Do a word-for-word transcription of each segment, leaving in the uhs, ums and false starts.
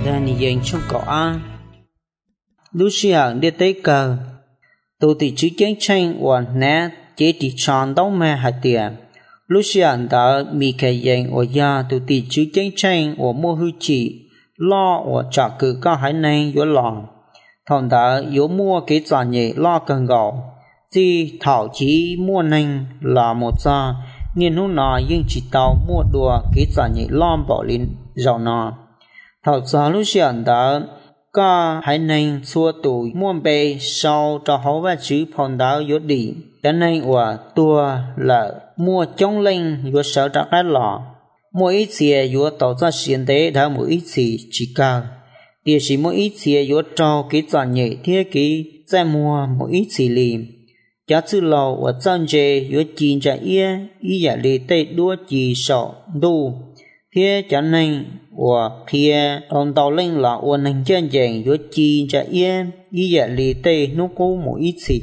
đàn yên trong cỏ a lúc xưa đi tới cờ tôi thì chỉ chiến tranh và nè chỉ thì chọn đâu mà hạt tiền lúc xưa đã bị cái yên và ya tôi thì chỉ chiến tranh và mua hư chỉ lo và trả cử các hải này yếu lòng thằng đã yếu mua cái trò nhẹ lo cần gạo chỉ thảo chỉ mua nành là một gia nên lúc nào nhưng chỉ tao mua đùa cái trò nhẹ lo bỏ lên giàu nọ thảo gia lúc xưa đã có hải nành xua tủ mua bề sau cho họ và chữ phong đáo yếu đi cái này và tua là mua chống linh yếu sợ ra cái lọ mỗi ít xìa yếu tàu ra xuyên tế đã mỗi ít xì chỉ cao địa chỉ mỗi ít xìa yếu trâu cái trò nhẹ thiết cái在mua mỗi ít xì lì giá trị lầu và chân dê yếu chín trả ia ý giả lì tây đua chỉ sọ đu thiết cho nên và phía ông tàu linh là ôn hành chân dàng yếu chín trả ia ý giả lì tây nó có mỗi ít xì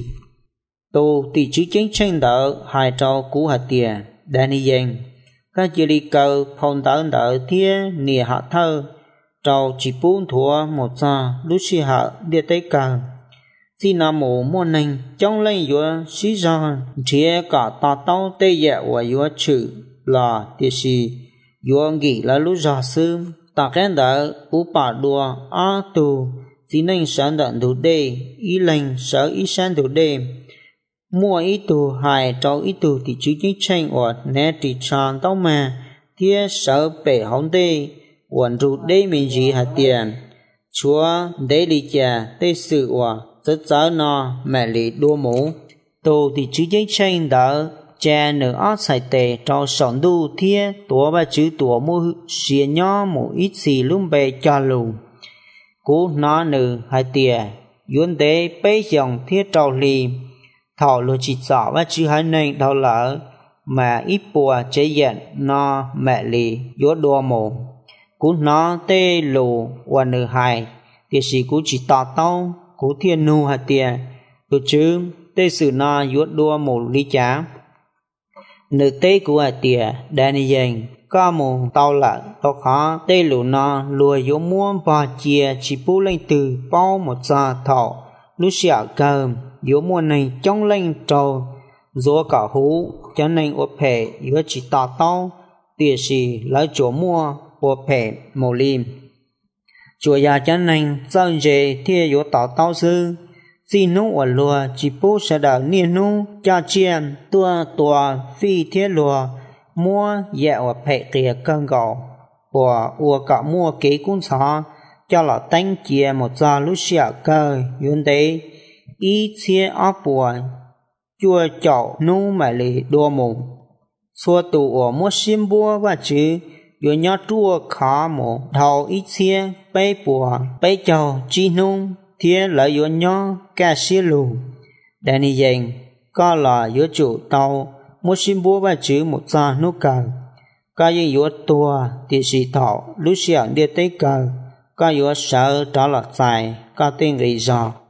tô thì chữ chiến tranh đỡ hai trâu cũ hạt tiền đàn đi dàng các chỉ đi cầu phong tấn đỡ thiết nìa hạ thơ trâu chỉ bốn thua một giờ lúc xì hạ đi tới cầu chỉ nam mô mô nành trong lên yếu sĩ ra chia cả ta tao tê dẹ và yếu chữ là địa sĩ yếu nghĩ là lúc ra sư ta khen đỡ u bà đùa á tù chỉ nên sáng đợn thủ đê ý lành sở ý sáng thủ đê mua ý tù hài trâu ý tù thì chữ chính tranh và nè trì tràn tao mà thiết sở bể hóng đê quần rụt đê mình gì hạt tiền chúa đê lý chà tê sự và rất giá nó mẹ lì đua mũ tô thì chữ giấy tranh đã cha nở ớt xài tề cho sọn đu thiết tủa ba chữ tủa mua xìa nhỏ một ít xì lúc bề cho lù cú nó nở hai tìa yuan đế bế dòng thiết trâu lì thảo lô chỉ rõ ba chữ hai nền đau lỡ mà ít bùa chế giận nó mẹ lì yếu đua mũ cú nó tê lù và nở hai thì sĩ cú chỉ tỏ tao cú thiên nu hạt tiền từ chứ tê sử na yuốt đua một lý chá nữ tê của hạt tiền đàn dành có một tàu lợn tàu khó tê lũ na lùa yếu mua và chia chỉ bú lên từ bao một giờ thọ lúc xả cơm yếu mua này trong lên trâu dỗ cả hú cho nên ô phê yếu chỉ tỏ tao tiền sĩ lấy chỗ mua ô phê một lim chùa nhà chân nên dân dễ thiê yếu tỏ tao sư xin nụ ở lùa chỉ bố sẽ đảo niên nụ cha chiên tua tua phi thiết lùa mua dẹo ở phệ kìa cân gạo của ua cả mua kế cũng xó cho là tánh chia một giờ lúc xả cơ yun tế ý chia áp bùa chua chậu nụ mẹ lì đua mù xua tụ ở mua xiêm bùa và chứ yếu nhớ chua khó một đầu ít chia bê bùa bê chầu chi nung thiết lợi yếu nhớ ca xia lù đàn đi dành có là yếu chủ tàu một xin búa và chữ một giờ nút cờ có yếu tua thì sĩ thọ lúc xuyên đi tới cờ có yếu sợ đó là dài có tên ghi rõ